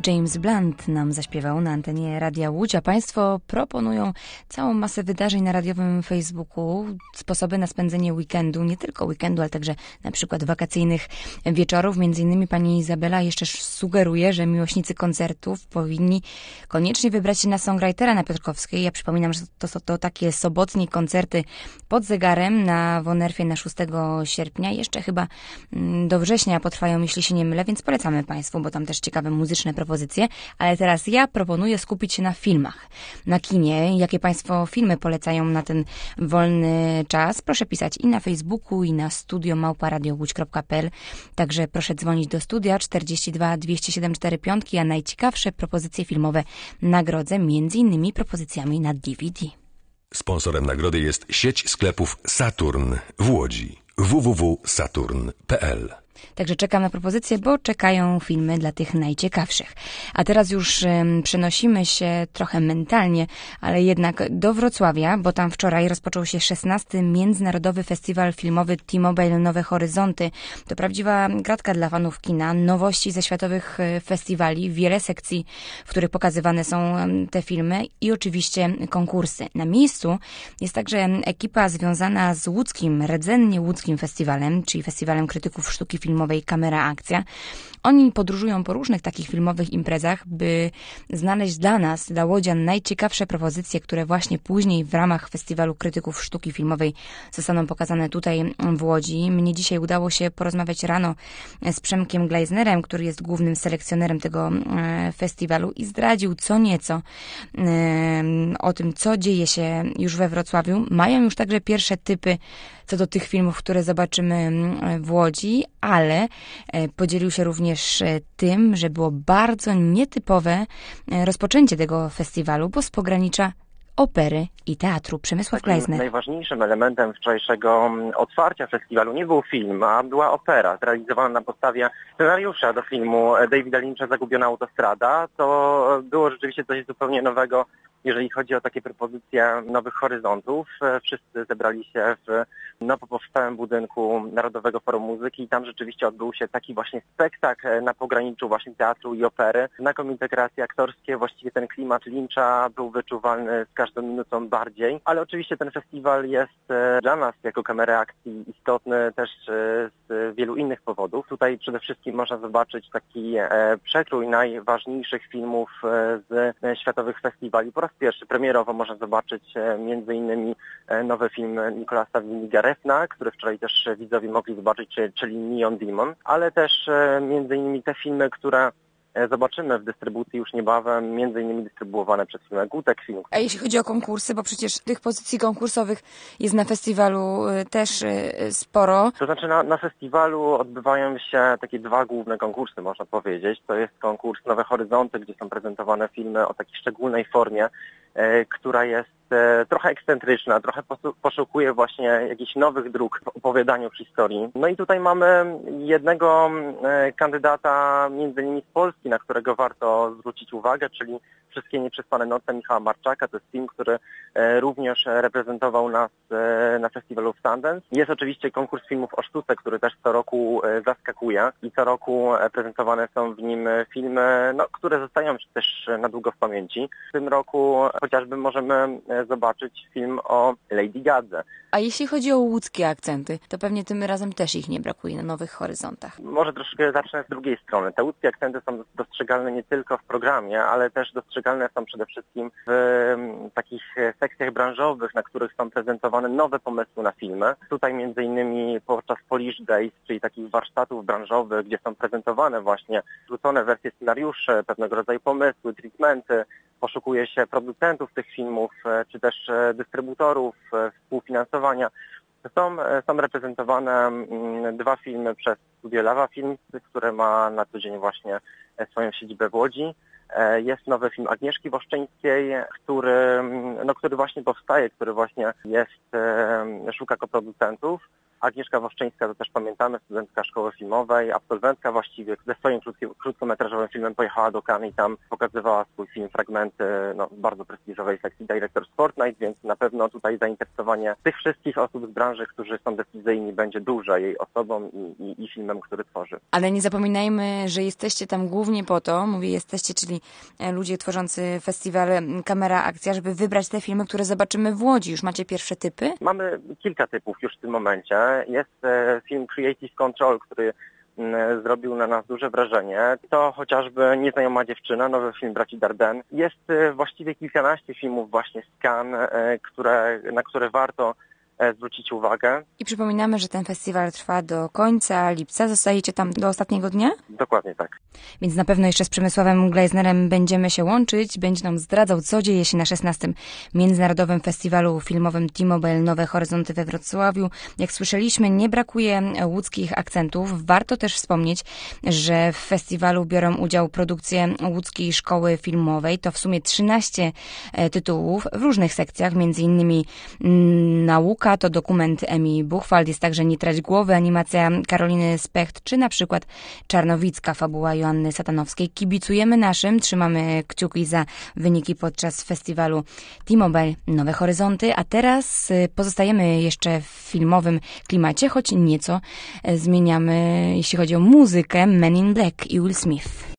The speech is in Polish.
James Blunt nam zaśpiewał na antenie Radia Łódź, a Państwo proponują całą masę wydarzeń na radiowym Facebooku, sposoby na spędzenie weekendu, nie tylko weekendu, ale także na przykład wakacyjnych wieczorów. Między innymi pani Izabela jeszcze sugeruje, że miłośnicy koncertów powinni koniecznie wybrać się na Songwritera na Piotrkowskiej. Ja przypominam, że to takie sobotnie koncerty pod zegarem na Wonerfie na 6 sierpnia. Jeszcze chyba do września potrwają, jeśli się nie mylę, więc polecamy Państwu, bo tam też ciekawe muzyczne propozycje. Ale teraz ja proponuję skupić się na filmach, na kinie. Jakie Państwo filmy polecają na ten wolny czas? Proszę pisać i na Facebooku, i na studio@radiowódź.pl. Także proszę dzwonić do studia 42 207 45, a najciekawsze propozycje filmowe nagrodzę między innymi propozycjami na DVD. Sponsorem nagrody jest sieć sklepów Saturn w Łodzi. www.saturn.pl. Także czekam na propozycje, bo czekają filmy dla tych najciekawszych. A teraz już przenosimy się trochę mentalnie, ale jednak do Wrocławia, bo tam wczoraj rozpoczął się 16. Międzynarodowy Festiwal Filmowy T-Mobile Nowe Horyzonty. To prawdziwa gratka dla fanów kina, nowości ze światowych festiwali, wiele sekcji, w których pokazywane są te filmy i oczywiście konkursy. Na miejscu jest także ekipa związana z łódzkim, rdzennie łódzkim festiwalem, czyli Festiwalem Krytyków Sztuki Filmowej Kamera Akcja. Oni podróżują po różnych takich filmowych imprezach, by znaleźć dla nas, dla łodzian, najciekawsze propozycje, które właśnie później w ramach Festiwalu Krytyków Sztuki Filmowej zostaną pokazane tutaj w Łodzi. Mnie dzisiaj udało się porozmawiać rano z Przemkiem Gleisnerem, który jest głównym selekcjonerem tego festiwalu i zdradził co nieco o tym, co dzieje się już we Wrocławiu. Mają już także pierwsze typy co do tych filmów, które zobaczymy w Łodzi, ale podzielił się również tym, że było bardzo nietypowe rozpoczęcie tego festiwalu, bo z pogranicza opery i teatru. Przemysław Gleisner. Najważniejszym elementem wczorajszego otwarcia festiwalu nie był film, a była opera zrealizowana na podstawie scenariusza do filmu Davida Lyncha Zagubiona autostrada. To było rzeczywiście coś zupełnie nowego, jeżeli chodzi o takie propozycje nowych horyzontów. Wszyscy zebrali się w nowo powstałym budynku Narodowego Forum Muzyki i tam rzeczywiście odbył się taki właśnie spektakl na pograniczu właśnie teatru i opery. Znakomite kreacje aktorskie, właściwie ten klimat Lyncha był wyczuwalny z każdą minutą bardziej, ale oczywiście ten festiwal jest dla nas jako Kamery Akcji istotny też z wielu innych powodów. Tutaj przede wszystkim można zobaczyć taki przekrój najważniejszych filmów z światowych festiwali. Po raz pierwszy premierowo można zobaczyć między innymi nowy film Nicolasa Winiga Refna, który wczoraj też widzowie mogli zobaczyć, czyli Neon Demon, ale też między innymi te filmy, które zobaczymy w dystrybucji już niebawem, między innymi dystrybuowane przez firmę Gutek Film. A jeśli chodzi o konkursy, bo przecież tych pozycji konkursowych jest na festiwalu też sporo. To znaczy na festiwalu odbywają się takie dwa główne konkursy, można powiedzieć. To jest konkurs Nowe Horyzonty, gdzie są prezentowane filmy o takiej szczególnej formie, która jest trochę ekscentryczna, trochę poszukuje właśnie jakichś nowych dróg w opowiadaniu historii. No i tutaj mamy jednego kandydata między innymi z Polski, na którego warto zwrócić uwagę, czyli Wszystkie Nieprzespane Noce Michała Marczaka. To jest film, który również reprezentował nas na festiwalu w Sundance. Jest oczywiście konkurs filmów o sztuce, który też co roku zaskakuje i co roku prezentowane są w nim filmy, które zostają też na długo w pamięci. W tym roku chociażby możemy zobaczyć film o Lady Gadze. A jeśli chodzi o łódzkie akcenty, to pewnie tym razem też ich nie brakuje na Nowych Horyzontach. Może troszkę zacznę z drugiej strony. Te łódzkie akcenty są dostrzegalne nie tylko w programie, ale też dostrzegalne są przede wszystkim w takich sekcjach branżowych, na których są prezentowane nowe pomysły na filmy. Tutaj między innymi podczas Polish Days, czyli takich warsztatów branżowych, gdzie są prezentowane właśnie wrzucone wersje scenariuszy, pewnego rodzaju pomysły, treatmenty, poszukuje się producentów tych filmów, czy też dystrybutorów, współfinansowania. Są reprezentowane dwa filmy przez studio Lawa Films, które ma na co dzień właśnie swoją siedzibę w Łodzi. Jest nowy film Agnieszki Woszczyńskiej, który właśnie powstaje, który właśnie szuka koproducentów. Agnieszka Woszczyńska, to też pamiętamy, studentka szkoły filmowej, absolwentka właściwie, ze swoim krótkometrażowym filmem pojechała do Cannes i tam pokazywała swój film, fragmenty w bardzo prestiżowej sekcji Directors Fortnight, więc na pewno tutaj zainteresowanie tych wszystkich osób z branży, którzy są decyzyjni, będzie duże jej osobą i filmem, który tworzy. Ale nie zapominajmy, że jesteście tam głównie po to, mówię jesteście, czyli ludzie tworzący festiwal Kamera Akcja, żeby wybrać te filmy, które zobaczymy w Łodzi. Już macie pierwsze typy? Mamy kilka typów już w tym momencie. Jest film Creative Control, który zrobił na nas duże wrażenie. To chociażby Nieznajoma dziewczyna, nowy film braci Dardenne. Jest właściwie kilkanaście filmów właśnie z Cannes, na które warto zwrócić uwagę. I przypominamy, że ten festiwal trwa do końca lipca. Zostajecie tam do ostatniego dnia? Dokładnie tak. Więc na pewno jeszcze z Przemysławem Gleisnerem będziemy się łączyć. Będzie nam zdradzał, co dzieje się na 16. Międzynarodowym Festiwalu Filmowym T-Mobile Nowe Horyzonty we Wrocławiu. Jak słyszeliśmy, nie brakuje łódzkich akcentów. Warto też wspomnieć, że w festiwalu biorą udział produkcje Łódzkiej Szkoły Filmowej. To w sumie 13 tytułów w różnych sekcjach, między innymi nauka, to dokument Emi Buchwald, jest także Nie trać głowy, animacja Karoliny Specht, czy na przykład Czarnowicka, fabuła Joanny Satanowskiej. Kibicujemy naszym, trzymamy kciuki za wyniki podczas festiwalu T-Mobile Nowe Horyzonty, a teraz pozostajemy jeszcze w filmowym klimacie, choć nieco zmieniamy, jeśli chodzi o muzykę, Men in Black i Will Smith.